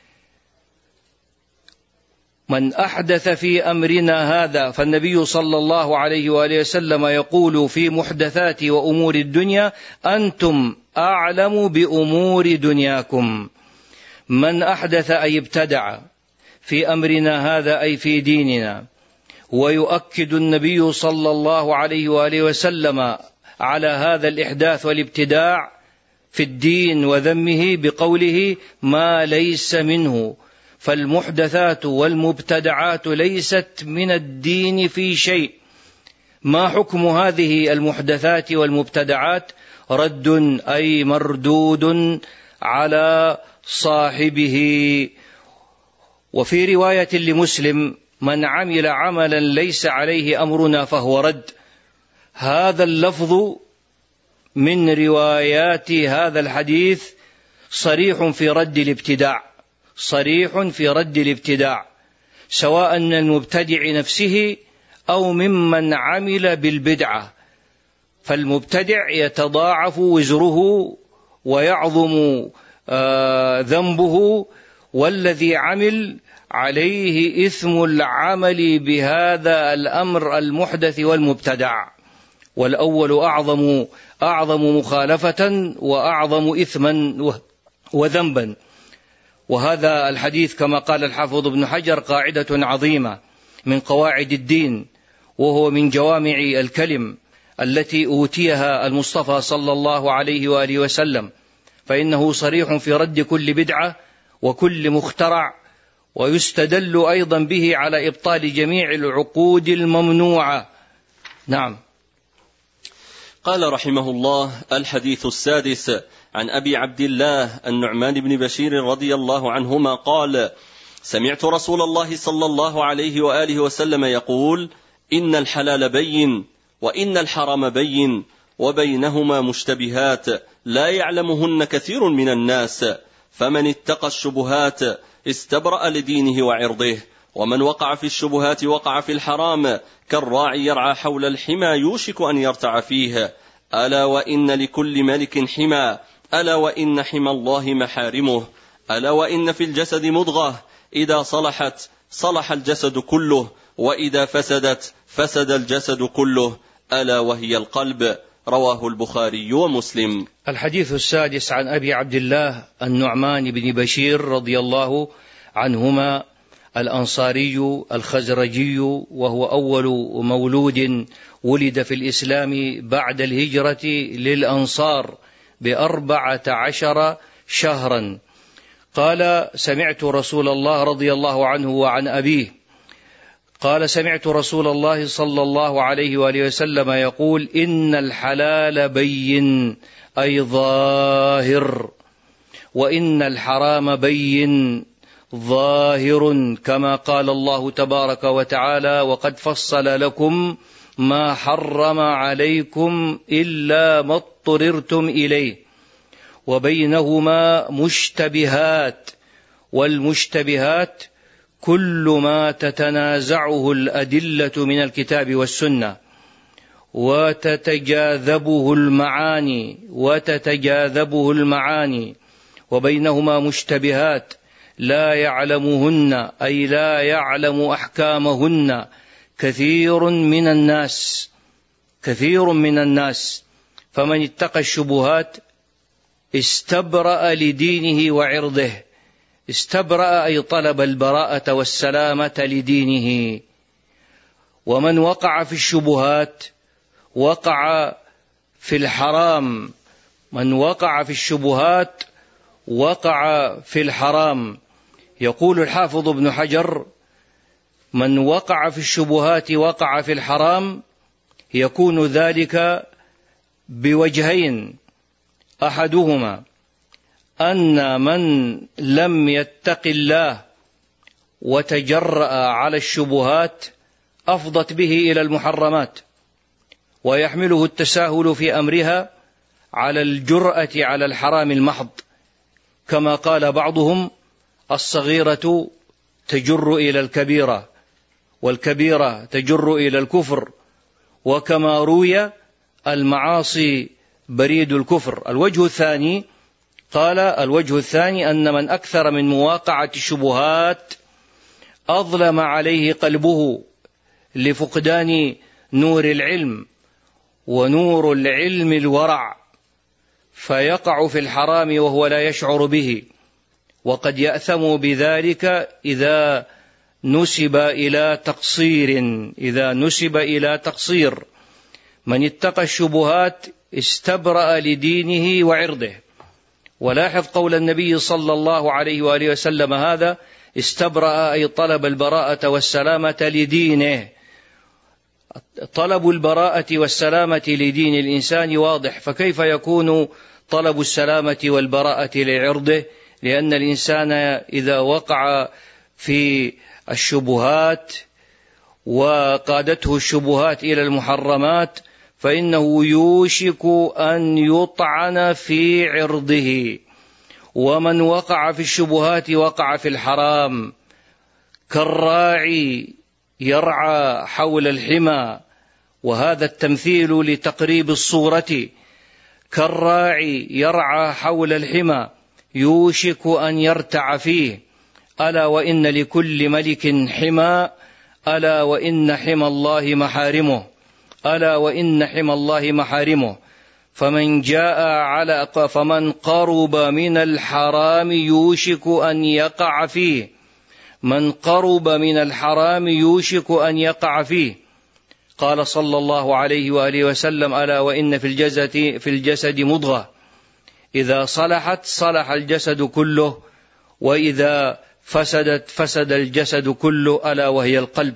من أحدث في أمرنا هذا، فالنبي صلى الله عليه وآله وسلم يقول في محدثات وأمور الدنيا: أنتم أعلم بأمور دنياكم. من أحدث أي ابتدع في أمرنا هذا، أي في ديننا. ويؤكد النبي صلى الله عليه وآله وسلم على هذا الإحداث والابتداع في الدين وذمه بقوله: ما ليس منه. فالمحدثات والمبتدعات ليست من الدين في شيء. ما حكم هذه المحدثات والمبتدعات؟ رد، أي مردود على صاحبه. وفي رواية لمسلم: من عمل عملا ليس عليه أمرنا فهو رد. هذا اللفظ من روايات هذا الحديث صريح في رد الابتداع، سواء من المبتدع نفسه أو ممن عمل بالبدعة. فالمبتدع يتضاعف وزره ويعظم ذنبه، والذي عمل عليه إثم العمل بهذا الأمر المحدث والمبتدع، والأول أعظم مخالفة وأعظم إثما وذنبا. وهذا الحديث كما قال الحافظ ابن حجر قاعدة عظيمة من قواعد الدين، وهو من جوامع الكلم التي أوتيها المصطفى صلى الله عليه وآله وسلم، فإنه صريح في رد كل بدعة وكل مخترع، ويستدل أيضا به على إبطال جميع العقود الممنوعة. نعم. قال رحمه الله: الحديث السادس، عن أبي عبد الله النعمان بن بشير رضي الله عنهما قال: سمعت رسول الله صلى الله عليه وآله وسلم يقول: إن الحلال بين وإن الحرام بين وبينهما مشتبهات لا يعلمهن كثير من الناس، فمن اتقى الشبهات استبرأ لدينه وعرضه، ومن وقع في الشبهات وقع في الحرام، كالراعي يرعى حول الحمى يوشك أن يرتع فيه. ألا وإن لكل ملك حمى، ألا وإن حمى الله محارمه، ألا وإن في الجسد مضغة إذا صلحت صلح الجسد كله، وإذا فسدت فسد الجسد كله، ألا وهي القلب. رواه البخاري ومسلم. الحديث السادس عن أبي عبد الله النعمان بن بشير رضي الله عنهما الأنصاري الخزرجي، وهو أول مولود ولد في الإسلام بعد الهجرة للأنصار ب14 شهرا، قال سمعت رسول الله رضي الله عنه وعن أبيه قال سمعت رسول الله صلى الله عليه وآله وسلم يقول: إن الحلال بين أي ظاهر، وإن الحرام بين ظاهر، كما قال الله تبارك وتعالى: وقد فصل لكم ما حرم عليكم إلا ما اضطررتم إليه، وبينهما مشتبهات، والمشتبهات كل ما تتنازعه الأدلة من الكتاب والسنة وتتجاذبه المعاني، وبينهما مشتبهات لا يعلمهن أي لا يعلم أحكامهن كثير من الناس، فمن اتقى الشبهات استبرأ لدينه وعرضه. استبرأ أي طلب البراءة والسلامة لدينه. ومن وقع في الشبهات وقع في الحرام، من وقع في الشبهات وقع في الحرام. يقول الحافظ ابن حجر: من وقع في الشبهات وقع في الحرام، يكون ذلك بوجهين: أحدهما أن من لم يتق الله وتجرأ على الشبهات أفضت به إلى المحرمات، ويحمله التساهل في أمرها على الجرأة على الحرام المحض، كما قال بعضهم: الصغيرة تجر إلى الكبيرة، والكبيرة تجر إلى الكفر، وكما روي: المعاصي بريد الكفر. الوجه الثاني أن من أكثر من مواقعة الشبهات أظلم عليه قلبه لفقدان نور العلم، ونور العلم الورع، فيقع في الحرام وهو لا يشعر به، وقد يأثم بذلك إذا نسب إلى تقصير. من اتقى الشبهات استبرأ لدينه وعرضه. ولاحظ قول النبي صلى الله عليه وآله وسلم هذا: استبرأ أي طلب البراءة والسلامة لدينه. طلب البراءة والسلامة لدين الإنسان واضح، فكيف يكون طلب السلامة والبراءة لعرضه؟ لأن الإنسان إذا وقع في الشبهات وقادته الشبهات إلى المحرمات فإنه يوشك أن يطعن في عرضه. ومن وقع في الشبهات وقع في الحرام، كالراعي يرعى حول الحمى، وهذا التمثيل لتقريب الصورة. كالراعي يرعى حول الحمى يوشك أن يرتع فيه. ألا وإن لكل ملك حمى، ألا وإن حمى الله محارمه، ألا وإن حمى الله محارمه. فمن قرب من الحرام يوشك أن يقع فيه. من قرب من الحرام يوشك أن يقع فيه. قال صلى الله عليه وآله وسلم: ألا وإن في الجسد مضغة إذا صلحت صلح الجسد كله، وإذا فسدت فسد الجسد كله، ألا وهي القلب.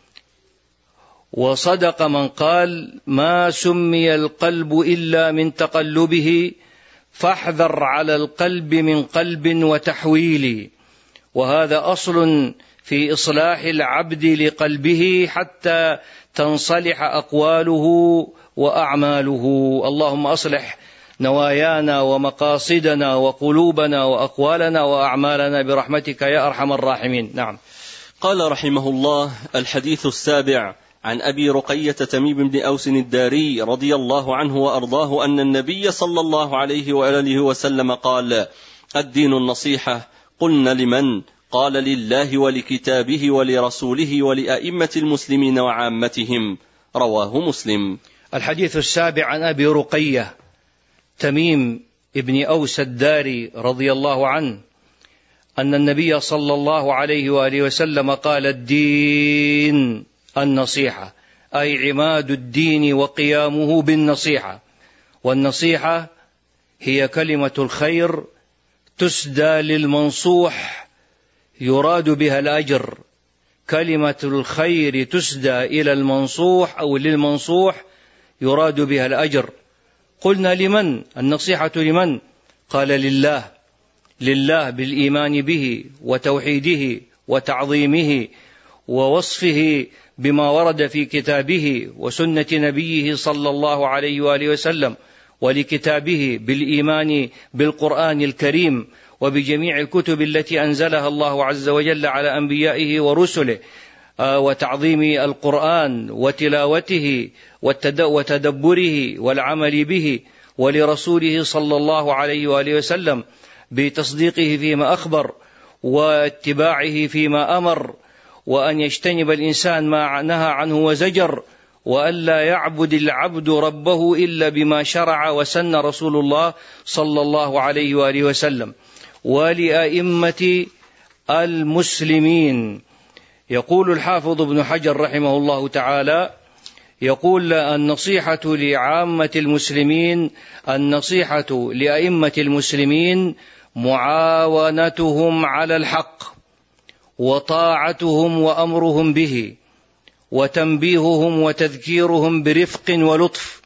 وصدق من قال: ما سمي القلب إلا من تقلبه، فاحذر على القلب من قلب وتحويل. وهذا أصل في إصلاح العبد لقلبه حتى تنصلح أقواله وأعماله. اللهم أصلح نوايانا ومقاصدنا وقلوبنا وأقوالنا وأعمالنا برحمتك يا أرحم الراحمين. نعم. قال رحمه الله: الحديث السابع عن أبي رقية تميم بن أوس الداري رضي الله عنه وأرضاه أن النبي صلى الله عليه وآله وسلم قال: الدين النصيحة. قلنا: لمن؟ قال: لله ولكتابه ولرسوله ولأئمة المسلمين وعامتهم. رواه مسلم. الحديث السابع عن أبي رقية تميم ابن أوس الداري رضي الله عنه أن النبي صلى الله عليه وآله وسلم قال: الدين النصيحة، أي عماد الدين وقيامه بالنصيحة. والنصيحة هي كلمة الخير تسدى للمنصوح يراد بها الأجر، كلمة الخير تسدى إلى المنصوح أو للمنصوح يراد بها الأجر. قلنا: لمن النصيحة؟ لمن؟ قال: لله بالإيمان به وتوحيده وتعظيمه ووصفه بما ورد في كتابه وسنة نبيه صلى الله عليه وآله وسلم، ولكتابه بالإيمان بالقرآن الكريم وبجميع الكتب التي أنزلها الله عز وجل على أنبيائه ورسله، وتعظيم القرآن وتلاوته وتدبره والعمل به، ولرسوله صلى الله عليه وآله وسلم بتصديقه فيما أخبر واتباعه فيما أمر، وأن يجتنب الإنسان ما نهى عنه وزجر، وألا يعبد العبد ربه إلا بما شرع وسن رسول الله صلى الله عليه وآله وسلم. ولأئمة المسلمين. يقول الحافظ ابن حجر رحمه الله تعالى، يقول: النصيحة لعامة المسلمين، النصيحة لأئمة المسلمين معاونتهم على الحق، وطاعتهم وأمرهم به، وتنبيههم وتذكيرهم برفق ولطف،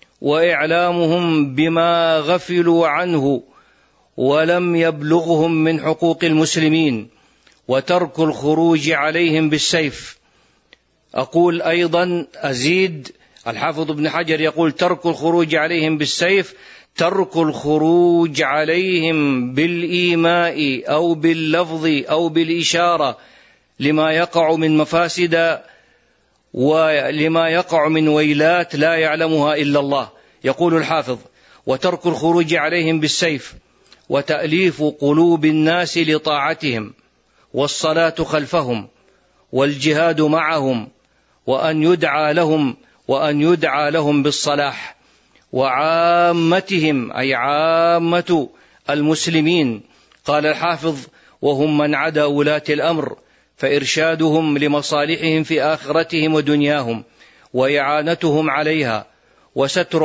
وإعلامهم بما غفلوا عنه ولم يبلغهم من حقوق المسلمين، وترك الخروج عليهم بالسيف. أقول أيضا أزيد، الحافظ ابن حجر يقول: ترك الخروج عليهم بالسيف، ترك الخروج عليهم بالإيماء أو باللفظ أو بالإشارة لما يقع من مفاسد ولما يقع من ويلات لا يعلمها إلا الله. يقول الحافظ: وترك الخروج عليهم بالسيف، وتأليف قلوب الناس لطاعتهم، والصلاة خلفهم، والجهاد معهم، وأن يدعى لهم بالصلاح، وعامتهم أي عامة المسلمين. قال الحافظ: وهم من عدا ولاة الأمر، فإرشادهم لمصالحهم في آخرتهم ودنياهم، وإعانتهم عليها، وستر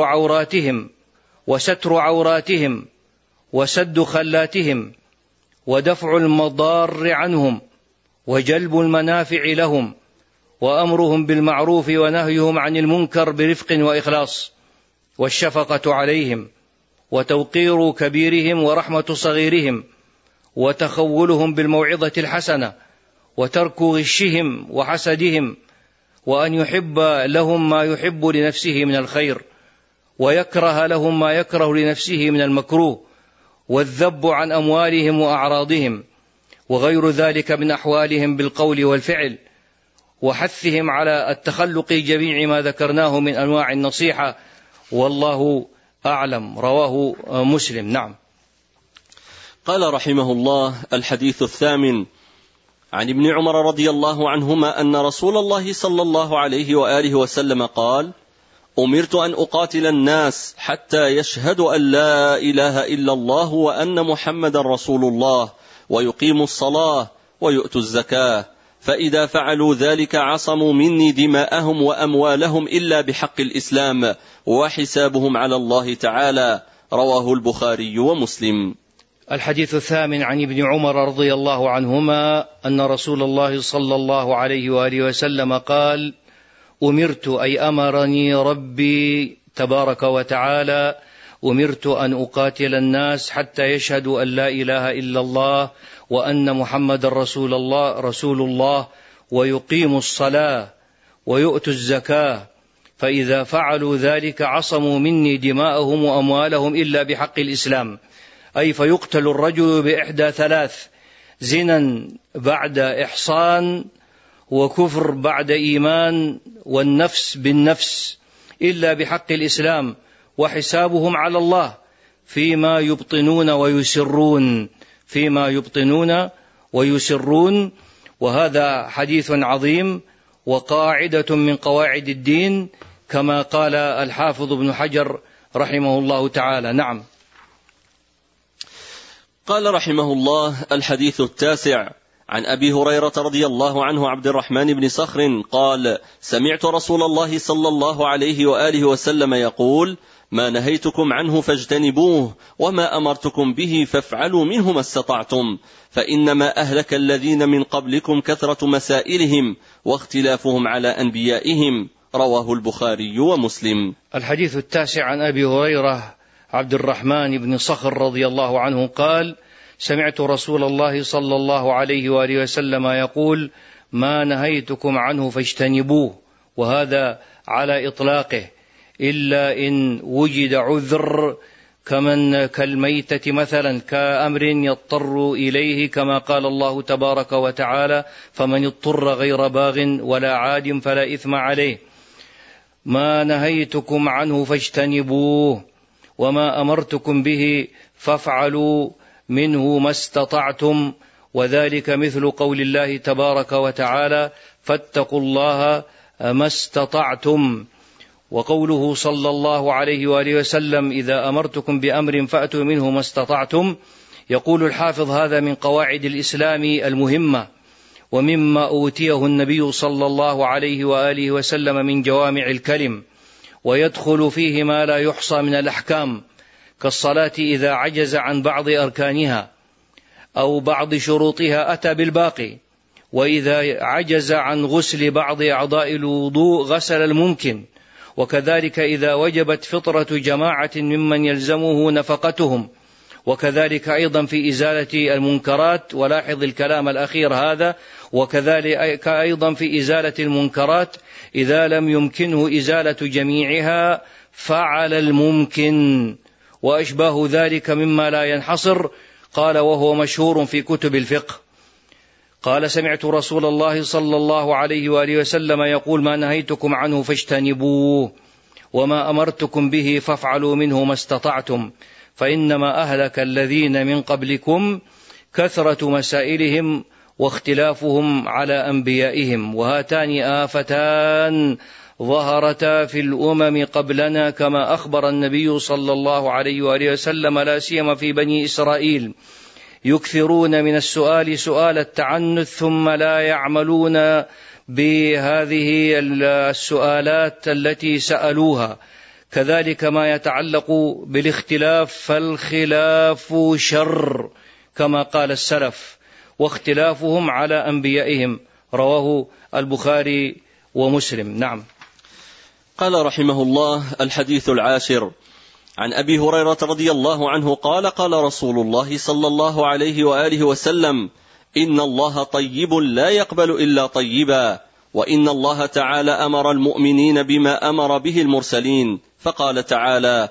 عوراتهم وسد خلاتهم، ودفع المضار عنهم، وجلب المنافع لهم، وأمرهم بالمعروف ونهيهم عن المنكر برفق وإخلاص، والشفقة عليهم، وتوقير كبيرهم ورحمة صغيرهم، وتخولهم بالموعظة الحسنة، وترك غشهم وحسدهم، وأن يحب لهم ما يحب لنفسه من الخير، ويكره لهم ما يكره لنفسه من المكروه، والذب عن أموالهم وأعراضهم، وغير ذلك من أحوالهم بالقول والفعل، وحثهم على التخلق جميع ما ذكرناه من أنواع النصيحة. والله أعلم. رواه مسلم. نعم. قال رحمه الله: الحديث الثامن عن ابن عمر رضي الله عنهما أن رسول الله صلى الله عليه وآله وسلم قال: أمرت أن أقاتل الناس حتى يشهدوا أن لا إله إلا الله وأن محمد رسول الله، ويقيموا الصلاة ويؤتوا الزكاة، فإذا فعلوا ذلك عصموا مني دماءهم وأموالهم إلا بحق الإسلام، وحسابهم على الله تعالى. رواه البخاري ومسلم. الحديث الثامن عن ابن عمر رضي الله عنهما أن رسول الله صلى الله عليه وآله وسلم قال: أمرت أي أمرني ربي تبارك وتعالى، أمرت أن أقاتل الناس حتى يشهدوا أن لا إله إلا الله وأن محمد رسول الله ويقيموا الصلاة ويؤتوا الزكاة، فإذا فعلوا ذلك عصموا مني دماءهم وأموالهم إلا بحق الإسلام، أي فيقتل الرجل بإحدى ثلاث: زنا بعد إحصان، وكفر بعد إيمان، والنفس بالنفس، إلا بحق الإسلام، وحسابهم على الله فيما يبطنون ويسرون. وهذا حديث عظيم وقاعدة من قواعد الدين كما قال الحافظ ابن حجر رحمه الله تعالى. نعم. قال رحمه الله: الحديث التاسع. عن أبي هريرة رضي الله عنه عبد الرحمن بن صخر قال: سمعت رسول الله صلى الله عليه وآله وسلم يقول: ما نهيتكم عنه فاجتنبوه، وما أمرتكم به فافعلوا منه ما استطعتم، فإنما أهلك الذين من قبلكم كثرة مسائلهم واختلافهم على أنبيائهم. رواه البخاري ومسلم. الحديث التاسع. عن أبي هريرة عبد الرحمن بن صخر رضي الله عنه قال: سمعت رسول الله صلى الله عليه وآله وسلم يقول: ما نهيتكم عنه فاجتنبوه، وهذا على إطلاقه، إلا إن وجد عذر كالميتة مثلا، كأمر يضطر إليه، كما قال الله تبارك وتعالى: فمن اضطر غير باغ ولا عاد فلا إثم عليه. ما نهيتكم عنه فاجتنبوه، وما أمرتكم به فافعلوا منه ما استطعتم، وذلك مثل قول الله تبارك وتعالى: فاتقوا الله ما استطعتم. وقوله صلى الله عليه وآله وسلم: إذا أمرتكم بأمر فأتوا منه ما استطعتم. يقول الحافظ: هذا من قواعد الإسلام المهمة، ومما أوتيه النبي صلى الله عليه وآله وسلم من جوامع الكلم، ويدخل فيه ما لا يحصى من الأحكام، كالصلاة إذا عجز عن بعض أركانها أو بعض شروطها أتى بالباقي، وإذا عجز عن غسل بعض أعضاء الوضوء غسل الممكن، وكذلك إذا وجبت فطرة جماعة ممن يلزمه نفقتهم، وكذلك أيضا في إزالة المنكرات. ولاحظ الكلام الأخير هذا: وكذلك أيضا في إزالة المنكرات إذا لم يمكنه إزالة جميعها فعل الممكن، وأشباه ذلك مما لا ينحصر. قال: وهو مشهور في كتب الفقه. قال: سمعت رسول الله صلى الله عليه وآله وسلم يقول: ما نهيتكم عنه فاجتنبوه، وما أمرتكم به فافعلوا منه ما استطعتم، فإنما أهلك الذين من قبلكم كثرة مسائلهم واختلافهم على أنبيائهم. وهاتان آفتان ظهرتا في الأمم قبلنا، كما أخبر النبي صلى الله عليه وآله وسلم، لا سيما في بني إسرائيل: يكثرون من السؤال سؤال التعنت، ثم لا يعملون بهذه السؤالات التي سألوها. كذلك ما يتعلق بالاختلاف، فالخلاف شر، كما قال السلف، واختلافهم على أنبيائهم. رواه البخاري ومسلم. نعم. قال رحمه الله: الحديث العاشر. عن أبي هريرة رضي الله عنه قال: قال رسول الله صلى الله عليه وآله وسلم: إن الله طيب لا يقبل إلا طيبا، وإن الله تعالى أمر المؤمنين بما أمر به المرسلين، فقال تعالى: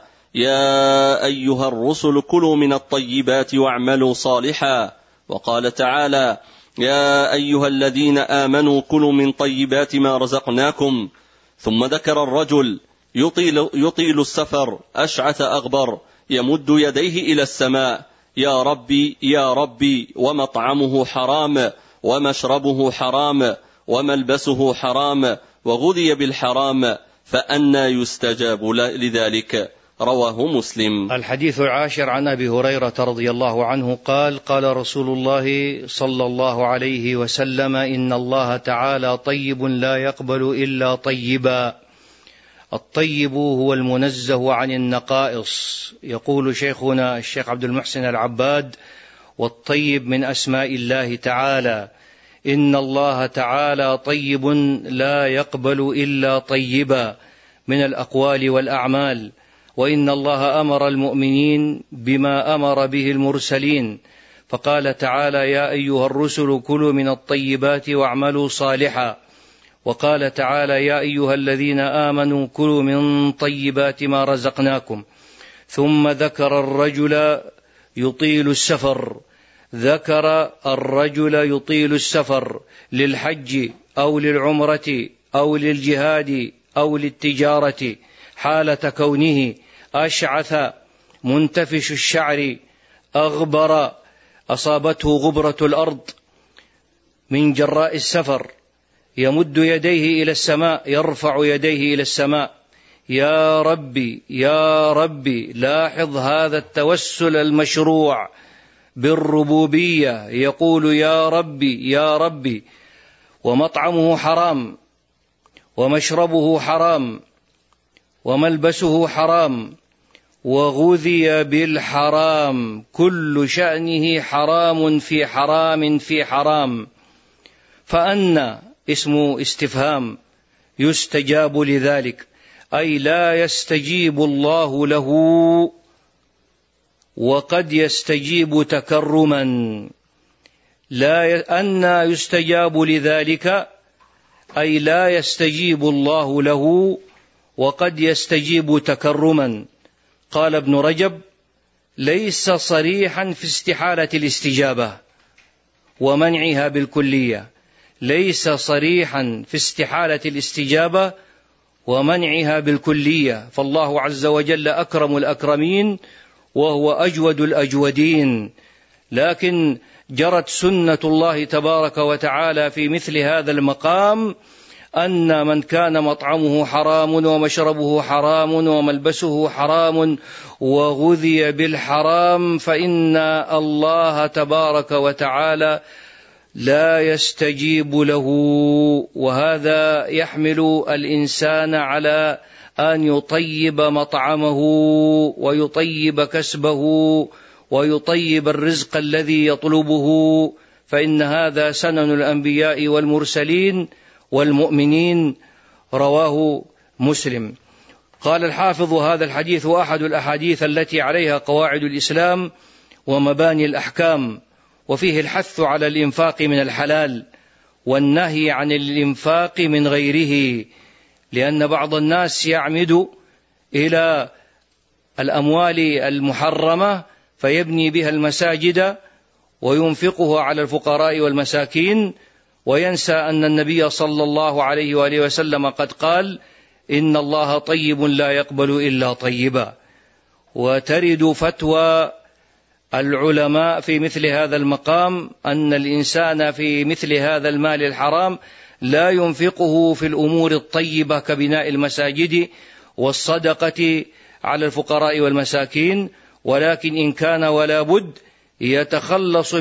يا أيها الرسل كلوا من الطيبات واعملوا صالحا، وقال تعالى: يا أيها الذين آمنوا كلوا من طيبات ما رزقناكم. ثم ذكر الرجل يطيل السفر أشعث أغبر يمد يديه إلى السماء: يا ربي يا ربي، ومطعمه حرام ومشربه حرام وملبسه حرام وغذي بالحرام، فأنى يستجاب لذلك. رواه مسلم. الحديث العاشر. عن أبي هريرة رضي الله عنه قال: قال رسول الله صلى الله عليه وسلم: إن الله تعالى طيب لا يقبل إلا طيبا. الطيب هو المنزه عن النقائص. يقول شيخنا الشيخ عبد المحسن العباد: والطيب من أسماء الله تعالى. إن الله تعالى طيب لا يقبل إلا طيبا من الأقوال والأعمال. وإن الله أمر المؤمنين بما أمر به المرسلين، فقال تعالى: يا أيها الرسل كلوا من الطيبات واعملوا صالحا. وقال تعالى: يا أيها الذين آمنوا كلوا من طيبات ما رزقناكم. ثم ذكر الرجل يطيل السفر، ذكر الرجل يطيل السفر للحج أو للعمرة أو للجهاد أو للتجارة، حالة كونه أشعث منتفش الشعر أغبر أصابته غبرة الأرض من جراء السفر، يمد يديه إلى السماء، يرفع يديه إلى السماء، يا ربي يا ربي. لاحظ هذا التوسل المشروع بالربوبية، يقول يا ربي يا ربي، ومطعمه حرام، ومشربه حرام، وملبسه حرام، وغذي بالحرام، كل شأنه حرام في حرام في حرام، فأنى اسم استفهام يستجاب لذلك، أي لا يستجيب الله له، وقد يستجيب تكرما. أنى يستجاب لذلك، أي لا يستجيب الله له وقد يستجيب تكرما. قال ابن رجب: ليس صريحا في استحالة الاستجابة ومنعها بالكلية، ليس صريحا في استحالة الاستجابة ومنعها بالكلية، فالله عز وجل أكرم الأكرمين وهو أجود الأجودين. لكن جرت سنة الله تبارك وتعالى في مثل هذا المقام أن من كان مطعمه حرام ومشربه حرام وملبسه حرام وغذي بالحرام فإن الله تبارك وتعالى لا يستجيب له. وهذا يحمل الإنسان على أن يطيب مطعمه ويطيب كسبه ويطيب الرزق الذي يطلبه، فإن هذا سنن الأنبياء والمرسلين والمؤمنين. رواه مسلم. قال الحافظ: هذا الحديث أحد الأحاديث التي عليها قواعد الإسلام ومباني الأحكام، وفيه الحث على الإنفاق من الحلال والنهي عن الإنفاق من غيره، لأن بعض الناس يعمد إلى الأموال المحرمة فيبني بها المساجد وينفقها على الفقراء والمساكين، وينسى أن النبي صلى الله عليه وآله وسلم قد قال: إن الله طيب لا يقبل إلا طيبا. وترد فتوى العلماء في مثل هذا المقام أن الإنسان في مثل هذا المال الحرام لا ينفقه في الأمور الطيبة كبناء المساجد والصدقة على الفقراء والمساكين، ولكن إن كان ولا بد يتخلص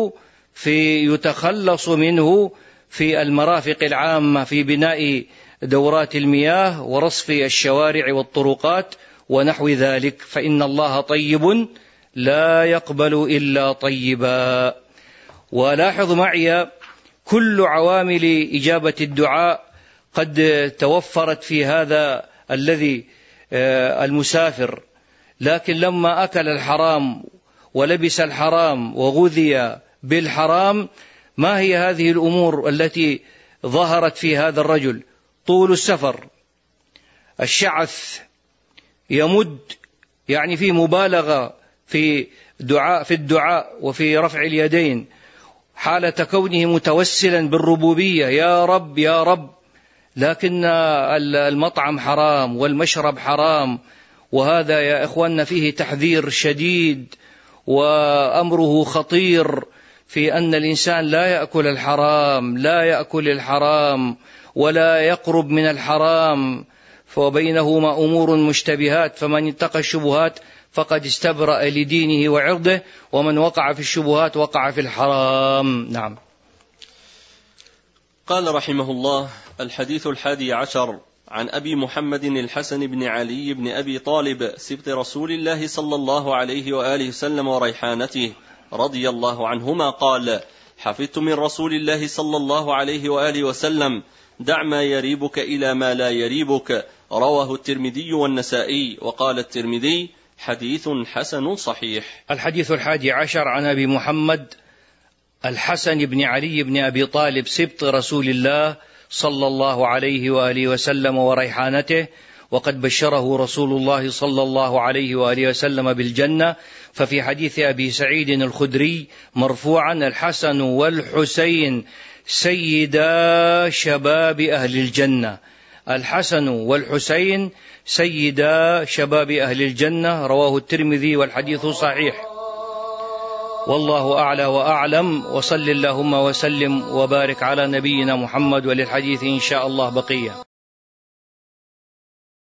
منه في المرافق العامة، في بناء دورات المياه ورصف الشوارع والطرقات ونحو ذلك، فإن الله طيب لا يقبل إلا طيبا. ولاحظ معي كل عوامل إجابة الدعاء قد توفرت في هذا الذي المسافر، لكن لما أكل الحرام ولبس الحرام وغذي بالحرام، ما هي هذه الأمور التي ظهرت في هذا الرجل؟ طول السفر، الشعث، يمد، يعني في مبالغة في الدعاء وفي رفع اليدين، حالة كونه متوسلا بالربوبية يا رب يا رب، لكن المطعم حرام والمشرب حرام. وهذا يا إخواننا فيه تحذير شديد وأمره خطير، في أن الإنسان لا يأكل الحرام ولا يقرب من الحرام، فبينهما أمور مشتبهات، فمن اتقى الشبهات فقد استبرأ لدينه وعرضه، ومن وقع في الشبهات وقع في الحرام. نعم. قال رحمه الله: الحديث 11 عن أبي محمد الحسن بن علي بن أبي طالب سبط رسول الله صلى الله عليه وآله وسلم وريحانته رضي الله عنهما قال: حفظت من رسول الله صلى الله عليه وآله وسلم: دع ما يريبك إلى ما لا يريبك. رواه الترمذي والنسائي. وقال الترمذي: حديث حسن صحيح. الحديث 11 عن أبي محمد الحسن بن علي بن أبي طالب سبط رسول الله صلى الله عليه وآله وسلم وريحانته، وقد بشره رسول الله صلى الله عليه وآله وسلم بالجنة. ففي حديث أبي سعيد الخدري مرفوعا: الحسن والحسين سيدا شباب أهل الجنة. الحسن والحسين سيدا شباب أهل الجنة. رواه الترمذي والحديث صحيح. والله أعلى وأعلم، وصل اللهم وسلم وبارك على نبينا محمد، وللحديث إن شاء الله بقية.